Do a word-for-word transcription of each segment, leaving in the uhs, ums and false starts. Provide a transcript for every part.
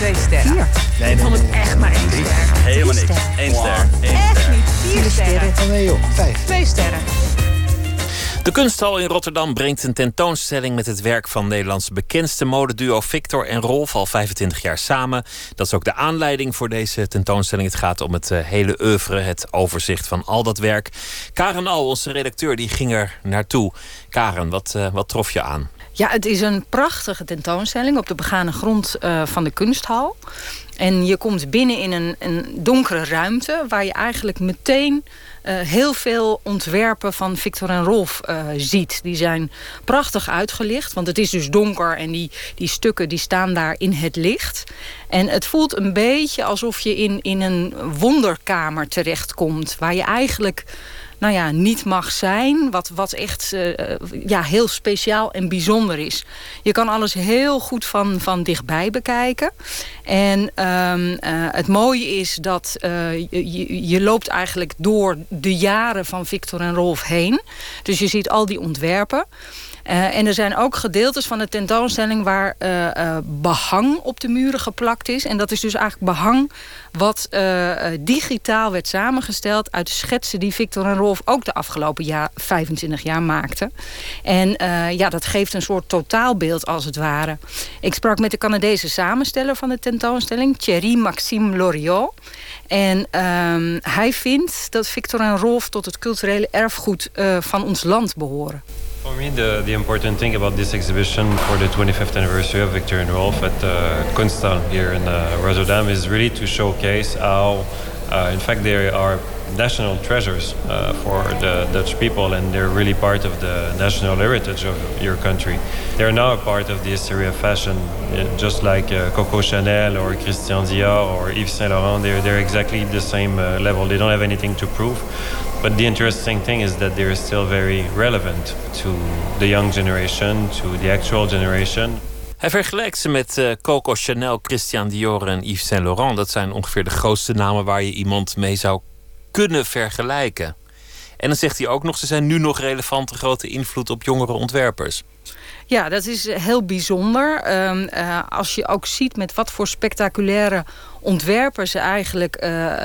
twee sterren. Vier. Nee, Ik vond het echt maar één ster. Helemaal niks. sterren. Eén ster. Eén Echt ster. niet. Vier sterren. Oh nee joh, vijf. Twee sterren. De Kunsthal in Rotterdam brengt een tentoonstelling met het werk van Nederlands bekendste modeduo Victor en Rolf, al vijfentwintig jaar samen. Dat is ook de aanleiding voor deze tentoonstelling. Het gaat om het uh, hele oeuvre, het overzicht van al dat werk. Karen Al, onze redacteur, die ging er naartoe. Karen, wat, uh, wat trof je aan? Ja, het is een prachtige tentoonstelling op de begane grond uh, van de Kunsthal. En je komt binnen in een, een donkere ruimte waar je eigenlijk meteen uh, heel veel ontwerpen van Victor en Rolf uh, ziet. Die zijn prachtig uitgelicht, want het is dus donker en die, die stukken die staan daar in het licht. En het voelt een beetje alsof je in, in een wonderkamer terechtkomt, waar je eigenlijk nou ja, niet mag zijn, wat, wat echt uh, ja, heel speciaal en bijzonder is. Je kan alles heel goed van, van dichtbij bekijken. En um, uh, het mooie is dat uh, je, je loopt eigenlijk door de jaren van Victor en Rolf heen. Dus je ziet al die ontwerpen. Uh, en er zijn ook gedeeltes van de tentoonstelling waar uh, uh, behang op de muren geplakt is. En dat is dus eigenlijk behang wat uh, uh, digitaal werd samengesteld uit de schetsen die Victor en Rolf ook de afgelopen jaar, vijfentwintig jaar maakten. En uh, ja, dat geeft een soort totaalbeeld als het ware. Ik sprak met de Canadese samensteller van de tentoonstelling, Thierry Maxime Loriot. En um, hij vindt dat Victor en Rolf tot het culturele erfgoed uh, van ons land behoren. For me, the, the important thing about this exhibition for the twenty-fifth anniversary of Victor and Rolf at uh, Kunsthal here in uh, Rotterdam is really to showcase how, uh, in fact, they are national treasures uh, for the Dutch people, and they're really part of the national heritage of your country. They're now a part of the history of fashion, just like uh, Coco Chanel or Christian Dior or Yves Saint Laurent. They're, they're exactly the same uh, level. They don't have anything to prove. But the interesting thing is that they're still very relevant to the young generation, to the actual generation. Hij vergelijkt ze met uh, Coco Chanel, Christian Dior en Yves Saint Laurent. Dat zijn ongeveer de grootste namen waar je iemand mee zou kunnen vergelijken. En dan zegt hij ook nog, ze zijn nu nog relevante grote invloed op jongere ontwerpers. Ja, dat is heel bijzonder. Um, uh, als je ook ziet met wat voor spectaculaire ontwerpers ze eigenlijk uh, uh,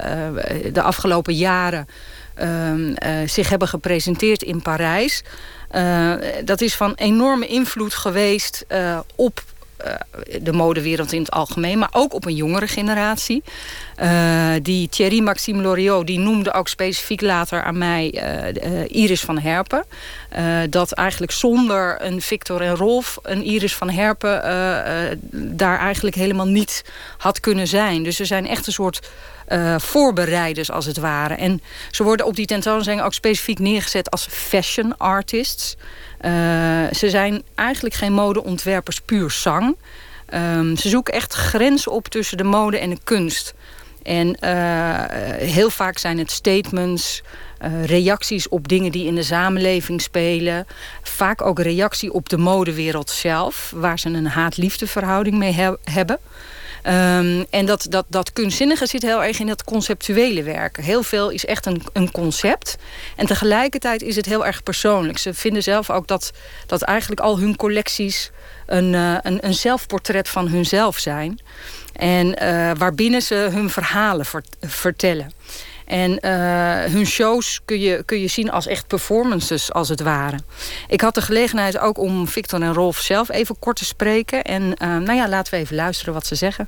de afgelopen jaren uh, uh, zich hebben gepresenteerd in Parijs. Uh, dat is van enorme invloed geweest uh, op Uh, de modewereld in het algemeen, maar ook op een jongere generatie. Uh, die Thierry Maxime Loriot, die noemde ook specifiek later aan mij uh, uh, Iris van Herpen. Uh, dat eigenlijk zonder een Victor en Rolf een Iris van Herpen uh, uh, daar eigenlijk helemaal niet had kunnen zijn. Dus ze zijn echt een soort Uh, voorbereiders als het ware. En ze worden op die tentoonstelling ook specifiek neergezet als fashion artists. Uh, ze zijn eigenlijk geen modeontwerpers puur zang. Um, ze zoeken echt grenzen op tussen de mode en de kunst. En uh, heel vaak zijn het statements, uh, reacties op dingen die in de samenleving spelen. Vaak ook reactie op de modewereld zelf, waar ze een haat-liefde verhouding mee he- hebben. Um, en dat, dat, dat kunstzinnige zit heel erg in dat conceptuele werken. Heel veel is echt een, een concept. En tegelijkertijd is het heel erg persoonlijk. Ze vinden zelf ook dat, dat eigenlijk al hun collecties een, uh, een, een zelfportret van hunzelf zijn. En uh, waarbinnen ze hun verhalen vert, vertellen. En uh, hun shows kun je, kun je zien als echt performances, als het ware. Ik had de gelegenheid ook om Victor en Rolf zelf even kort te spreken. En uh, nou ja, laten we even luisteren wat ze zeggen.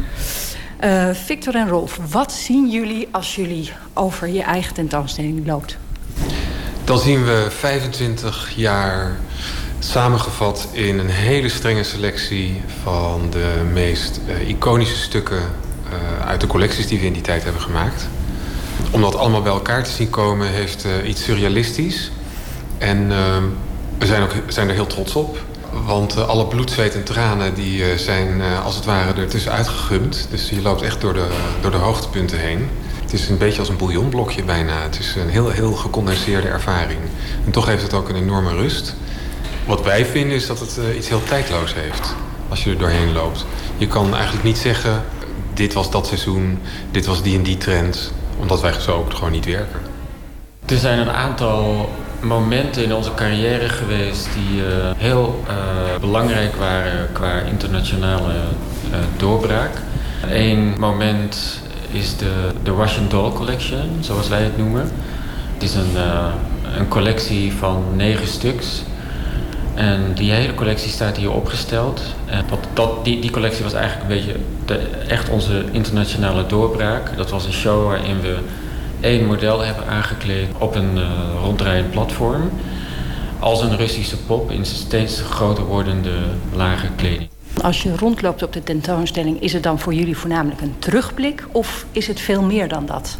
Uh, Victor en Rolf, wat zien jullie als jullie over je eigen tentoonstelling loopt? Dan zien we vijfentwintig jaar samengevat in een hele strenge selectie van de meest uh, iconische stukken uh, uit de collecties die we in die tijd hebben gemaakt. Om dat allemaal bij elkaar te zien komen heeft uh, iets surrealistisch. En uh, we zijn, ook, zijn er heel trots op. Want uh, alle bloed, zweet en tranen die, uh, zijn uh, als het ware er tussenuit gegumd. Dus je loopt echt door de, door de hoogtepunten heen. Het is een beetje als een bouillonblokje bijna. Het is een heel, heel gecondenseerde ervaring. En toch heeft het ook een enorme rust. Wat wij vinden is dat het uh, iets heel tijdloos heeft. Als je er doorheen loopt. Je kan eigenlijk niet zeggen, dit was dat seizoen, dit was die en die trend. Omdat wij zo ook gewoon niet werken. Er zijn een aantal momenten in onze carrière geweest die uh, heel uh, belangrijk waren qua internationale uh, uh, doorbraak. Eén moment is de, de Russian Doll Collection, zoals wij het noemen. Het is een, uh, een collectie van negen stuks. En die hele collectie staat hier opgesteld. En dat, dat, die, die collectie was eigenlijk een beetje de, echt onze internationale doorbraak. Dat was een show waarin we één model hebben aangekleed op een uh, rondrijdend platform. Als een Russische pop in steeds groter wordende lage kleding. Als je rondloopt op de tentoonstelling, is het dan voor jullie voornamelijk een terugblik of is het veel meer dan dat?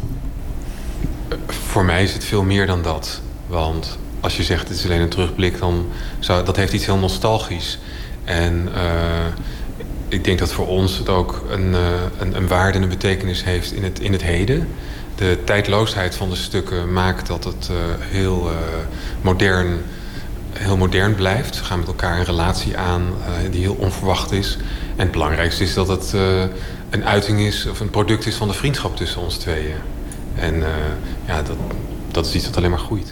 Voor mij is het veel meer dan dat. Want als je zegt het is alleen een terugblik, dan zou dat heeft iets heel nostalgisch. En uh, ik denk dat voor ons het ook een, uh, een, een waarde en een betekenis heeft in het, in het heden. De tijdloosheid van de stukken maakt dat het uh, heel, uh, modern, heel modern blijft. Ze gaan met elkaar een relatie aan uh, die heel onverwacht is. En het belangrijkste is dat het uh, een uiting is of een product is van de vriendschap tussen ons tweeën. En uh, ja, dat, dat is iets dat alleen maar groeit.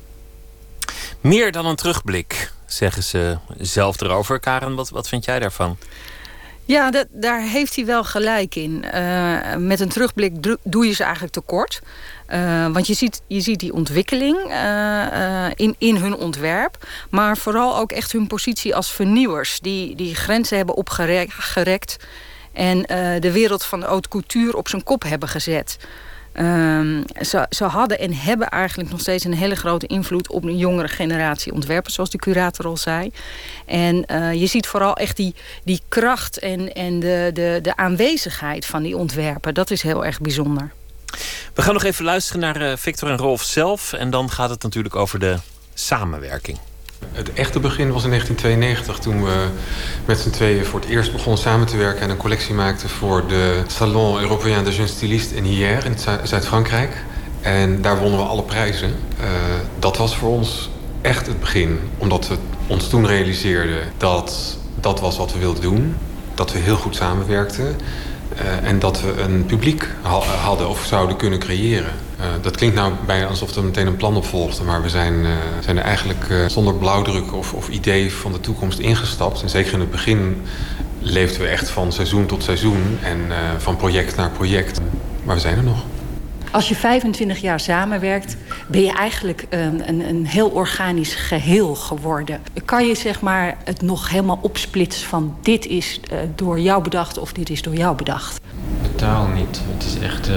Meer dan een terugblik, zeggen ze zelf erover. Karen, wat, wat vind jij daarvan? Ja, dat, daar heeft hij wel gelijk in. Uh, met een terugblik do, doe je ze eigenlijk tekort. Uh, want je ziet, je ziet die ontwikkeling uh, uh, in, in hun ontwerp. Maar vooral ook echt hun positie als vernieuwers. Die, die grenzen hebben opgerekt. En uh, de wereld van de haute couture op zijn kop hebben gezet. Um, ze, ze hadden en hebben eigenlijk nog steeds een hele grote invloed op een jongere generatie ontwerpers, zoals de curator al zei. En uh, je ziet vooral echt die, die kracht en, en de, de, de aanwezigheid van die ontwerpen. Dat is heel erg bijzonder. We gaan nog even luisteren naar uh, Victor en Rolf zelf. En dan gaat het natuurlijk over de samenwerking. Het echte begin was in negentien tweeënnegentig, toen we met z'n tweeën voor het eerst begonnen samen te werken en een collectie maakten voor de Salon Européen de Jeunes Stylistes in Hyères in Zuid-Frankrijk. En daar wonnen we alle prijzen. Uh, dat was voor ons echt het begin, omdat we ons toen realiseerden dat dat was wat we wilden doen. Dat we heel goed samenwerkten uh, en dat we een publiek ha- hadden of zouden kunnen creëren. Uh, dat klinkt nou bijna alsof er meteen een plan op volgde, maar we zijn, uh, zijn er eigenlijk uh, zonder blauwdruk of, of idee van de toekomst ingestapt. En zeker in het begin leefden we echt van seizoen tot seizoen en uh, van project naar project. Maar we zijn er nog. Als je vijfentwintig jaar samenwerkt, ben je eigenlijk een, een, een heel organisch geheel geworden. Kan je zeg maar het nog helemaal opsplitsen van dit is uh, door jou bedacht of dit is door jou bedacht? Totaal niet. Het is echt uh,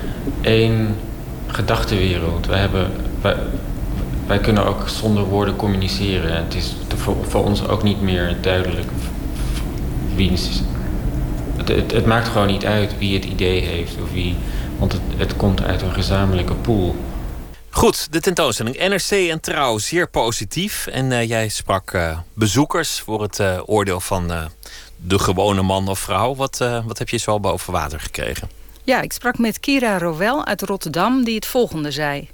één gedachtenwereld. Wij, hebben, wij, wij kunnen ook zonder woorden communiceren. Het is voor, voor ons ook niet meer duidelijk wie het is. Het, het, het maakt gewoon niet uit wie het idee heeft of wie. Want het, het komt uit een gezamenlijke pool. Goed, de tentoonstelling N R C en Trouw, zeer positief. En uh, jij sprak uh, bezoekers voor het uh, oordeel van uh, de gewone man of vrouw. Wat, uh, wat heb je zo al boven water gekregen? Ja, ik sprak met Kira Rowel uit Rotterdam die het volgende zei.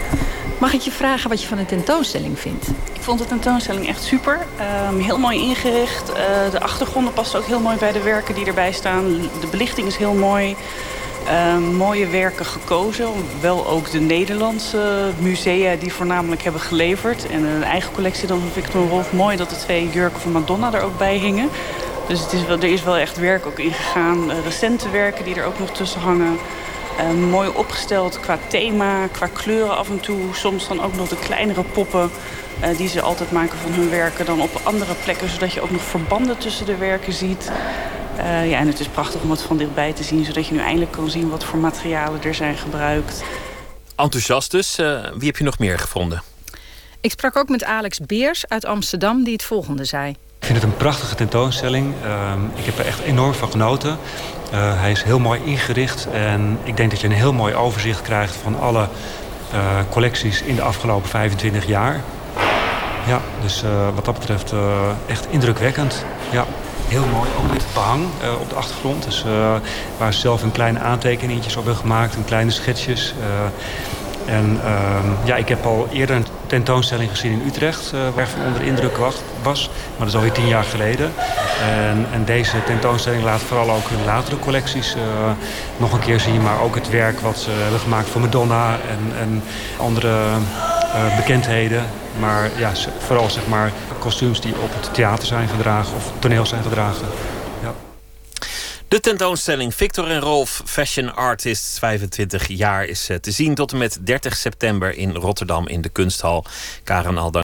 Mag ik je vragen wat je van de tentoonstelling vindt? Ik vond de tentoonstelling echt super. Um, heel mooi ingericht. Uh, de achtergronden passen ook heel mooi bij de werken die erbij staan. De belichting is heel mooi. Uh, mooie werken gekozen. Wel ook de Nederlandse musea die voornamelijk hebben geleverd. En een eigen collectie dan van Victor en Rolf. Mooi dat de twee jurken van Madonna er ook bij hingen. Dus het is wel, er is wel echt werk ook ingegaan. Uh, recente werken die er ook nog tussen hangen. Uh, mooi opgesteld qua thema, qua kleuren af en toe. Soms dan ook nog de kleinere poppen uh, die ze altijd maken van hun werken dan op andere plekken. Zodat je ook nog verbanden tussen de werken ziet. Uh, ja, en het is prachtig om het van dichtbij te zien, zodat je nu eindelijk kan zien wat voor materialen er zijn gebruikt. Enthousiast dus. Uh, wie heb je nog meer gevonden? Ik sprak ook met Alex Beers uit Amsterdam die het volgende zei. Ik vind het een prachtige tentoonstelling. Uh, ik heb er echt enorm van genoten. Uh, hij is heel mooi ingericht en ik denk dat je een heel mooi overzicht krijgt van alle uh, collecties in de afgelopen vijfentwintig jaar. Ja, dus uh, wat dat betreft uh, echt indrukwekkend. Ja. Heel mooi, ook met het behang uh, op de achtergrond. Dus, uh, waar ze zelf een kleine aantekeningetjes op hebben gemaakt, een kleine schetsjes. Uh, en uh, ja, ik heb al eerder een tentoonstelling gezien in Utrecht, uh, waar ik van onder de indruk was, was. Maar dat is alweer tien jaar geleden. En, en deze tentoonstelling laat vooral ook hun latere collecties uh, nog een keer zien. Maar ook het werk wat ze hebben gemaakt voor Madonna en, en andere uh, bekendheden. Maar ja, vooral zeg maar kostuums die op het theater zijn gedragen of toneel zijn gedragen. Ja. De tentoonstelling Victor en Rolf, Fashion Artists, vijfentwintig jaar, is te zien tot en met dertig september in Rotterdam in de Kunsthal. Karen Aldan.